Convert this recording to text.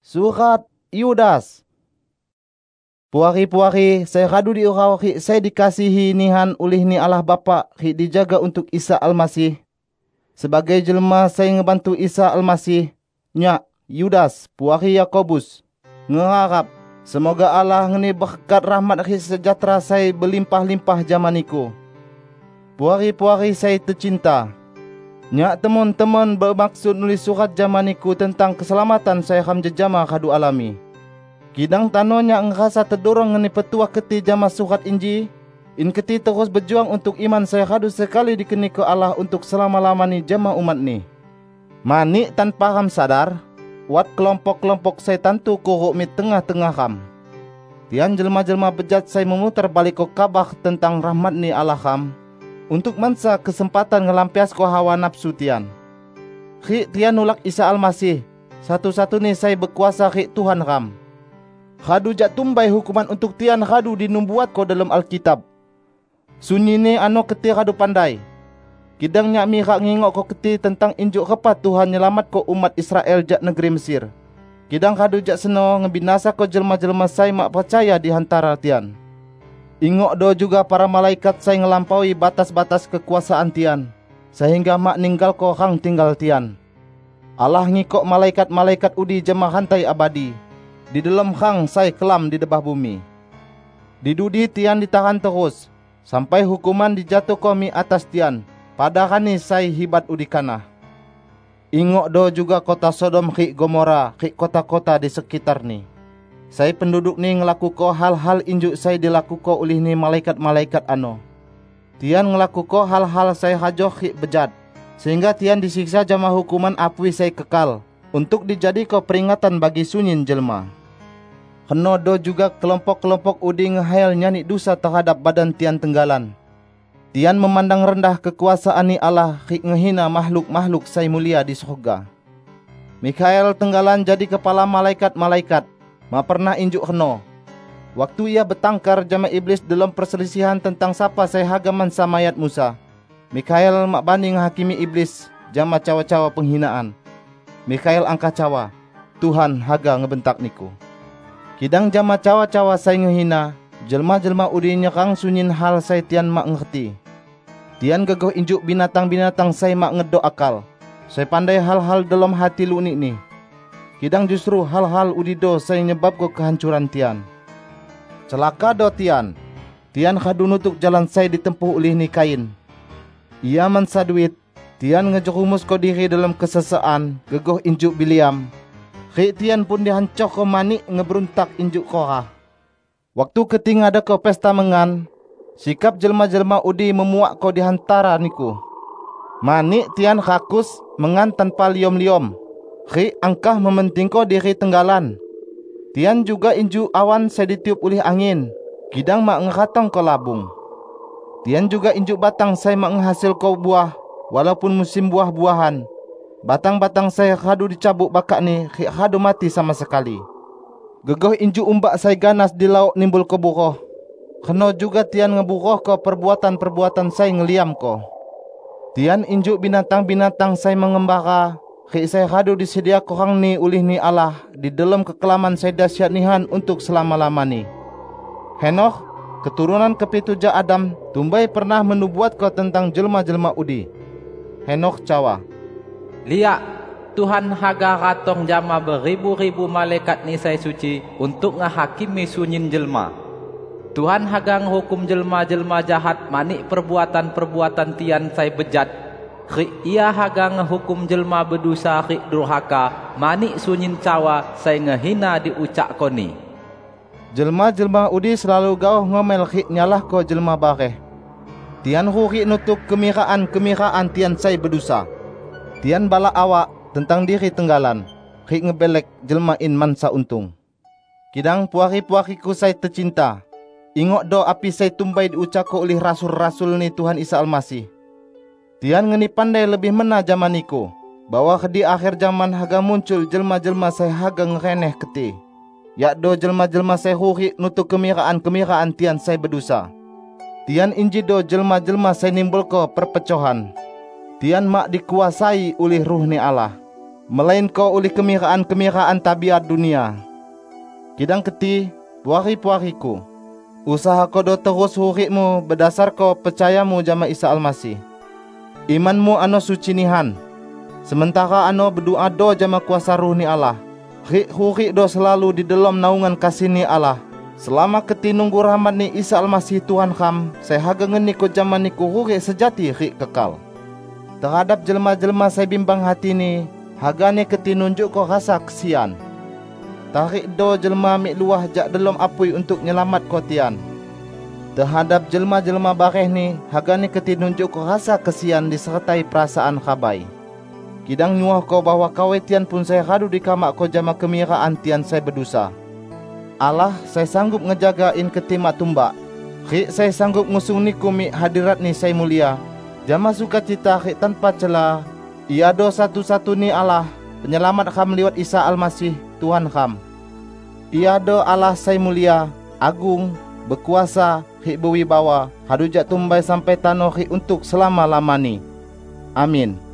Surat Yudas. Puari-puari, saya radu diurau saya dikasihi nihan oleh ni Allah Bapa dijaga untuk Isa Almasih. Sebagai jelma saya ngebantu Isa Almasih, nyak Yudas, puari Yakobus. Ngeharap semoga Allah ngeni berkat rahmat sejahtera saya berlimpah-limpah zamaniku. Puari-puari saya tercinta, nyak teman-teman bermaksud nulis surat zamaniku tentang keselamatan saya ham jejama kadu alami. Kidang tanonya ngerasa terdorong ngeni petua keti jama surat inji, in keti terus berjuang untuk iman saya kadu sekali dikeni ke Allah untuk selama-lamani jama umat ni. Mani tanpa ham sadar, wat kelompok-kelompok saya tantu kuruk mi tengah-tengah ham. Tian jelma-jelma bejat saya memutar balik ko kabar tentang rahmat ni Allah ham, untuk mansa kesempatan ngelampias ko hawa nafsu tian. Tian nulak Isa Almasih, satu-satu ni saya berkuasa Tuhan ram. Khadu jak tumbai hukuman untuk tian khadu dinumbuat ko dalam Alkitab. Sunyi ni ano keti khadu pandai. Kidang nyak mi rak ngingok ko keti tentang injuk repat Tuhan nyelamat ko umat Israel jak negeri Mesir. Kidang khadu jak seno ngebinasa ko jelma-jelma saya mak percaya di hantara tian. Ingok do juga para malaikat saya ngelampaui batas-batas kekuasaan tian, sehingga mak ninggal ko hang tinggal tian. Allah ngikok malaikat-malaikat udi jema hantai abadi. Di dalam hang saya kelam di debah bumi. Di dudi tian ditahan terus, sampai hukuman dijatuh komi atas tian, padahal ni saya hibat udi kanah. Ingok do juga kota Sodom ki Gomora ki kota-kota di sekitar ni. Saya penduduk ni ngelaku ko hal-hal injuk saya dilaku ko oleh ni malaikat-malaikat ano. Tian ngelaku ko hal-hal saya hajoh ki bejat, sehingga tian disiksa jama hukuman apui saya kekal, untuk dijadi ko peringatan bagi sunyin jelma. Keno do juga kelompok-kelompok udi ngehayal nyani dosa terhadap badan tian tenggalan. Tian memandang rendah kekuasaan ni Allah ki ngehina makhluk-makhluk saya mulia di surga. Mikael tenggalan jadi kepala malaikat-malaikat, ma pernah injuk keno. Waktu ia bertangkar jama iblis dalam perselisihan tentang siapa saya hagaman samayat Musa, Mikael mak banding hakimi iblis jama cawa-cawa penghinaan. Mikael angka cawa, Tuhan haga ngebentak niku. Kidang jama cawa-cawa saya ngehina, jelma-jelma udi nyerang sunyin hal saya tian mak ngerti. Tian gegoh injuk binatang-binatang saya mak ngedok akal. Saya pandai hal-hal dalam hati lunik ni. Kidang justru hal-hal udido saya nyebab ko kehancuran tian. Celaka do tian. Tian khadu nutuk jalan saya ditempuh oleh ni Kain. Ia mansa duit. Tian ngejerumus ko diri dalam kesesaan, gegoh injuk Biliam. Tian pun dihancur ko manik ngeberuntak injuk Korah. Waktu keting ada ko pesta mengan, sikap jelma-jelma udi memuak ko dihantara niku. Manik tian rakus mengan tanpa liom-liom. Angkah mementing ko diri tenggalan. Tian juga inju awan saya ditiup oleh angin. Kidang mak ngeratong ko labung. Tian juga inju batang saya mak ngehasil ko buah, walaupun musim buah-buahan. Batang-batang saya khadu dicabuk bakak ni, khadu mati sama sekali. Gegoh inju umbak saya ganas di laut nimbul ko buroh. Keno juga tian ngeburoh ko perbuatan-perbuatan saya ngeliam ko. Tian inju binatang-binatang saya mengembara. Saya hadu disedia korang ni ulih ni Allah di dalam kekelaman saya dahsyat nihan untuk selama-lama ni. Henoch, keturunan kepitu Adam, tumbai pernah menubuat kau tentang jelma-jelma udi. Henoch cawa, liak, Tuhan haga ratong jama beribu-ribu malaikat ni saya suci untuk ngahakimi sunyin jelma. Tuhan haga nghukum jelma-jelma jahat manik perbuatan-perbuatan tian saya bejat. Ia haga ngehukum jelma berdosa durhaka manik sunyin cawa saya ngehina diucak koni. Jelma-jelma udi selalu gauh ngomel nyalah ko jelma bareh. Tian huri nutuk kemiraan tian saya berdosa. Tian bala awak tentang diri tenggalan. Ngebelek jelma in mansa untung. Kidang puari-puariku saya tercinta. Ingok do api saya tumbai diucak ko oleh rasul-rasul ni Tuhan Isa Almasih. Tian ngeni pandai lebih mena zaman niku, bahwa di akhir zaman haga muncul jelma-jelma saya haga ngereneh keti. Yakdo jelma-jelma saya huri nutuk kemiraan tian saya berdosa. Tian injido jelma-jelma saya nimbul ko perpecahan. Tian mak dikuasai oleh ruh ni Allah. melainkan oleh kemiraan-kemiraan tabiat dunia. Kidang keti, puari-puariku, usaha ko do terus hurikmu berdasar ko percayamu jama Isa Almasih. Imanmu ano suci nihan, sementara ano berdoa do jama kuasa ruh ni Allah. Hurik do selalu di dalam naungan kasih ni Allah. Selama keti nunggu rahmat ni Isa Almasih Tuhan kam, saya haga ngeni ko jama niku hurik sejati rik kekal. Terhadap jelma-jelma saya bimbang hati ni, hagane keti nunjuk ko rasa kesian. Tarik do jelma mik luah jak dalam apui untuk nyelamat ko tian. Terhadap jelma-jelma bareh ni, hagane keti nunjuk ko rasa kesian disertai perasaan khabai. Kidang nyuah ko bahwa kawe tian pun saya hadu dikamak ko jama kemiraan tian saya berdosa. Allah, saya sanggup ngejagain keti mak tumbak. Rik saya sanggup ngusung niku mik hadirat ni saya mulia. Jama sukacita rik tanpa celah. Ia do satu-satu ni Allah, penyelamat kham liwat Isa Almasih Tuhan kham. Ia do Allah saya mulia, agung, berkuasa, rik berwibawa, hadujak tumbai sampai tanoh rik untuk selama-lamani. Amin.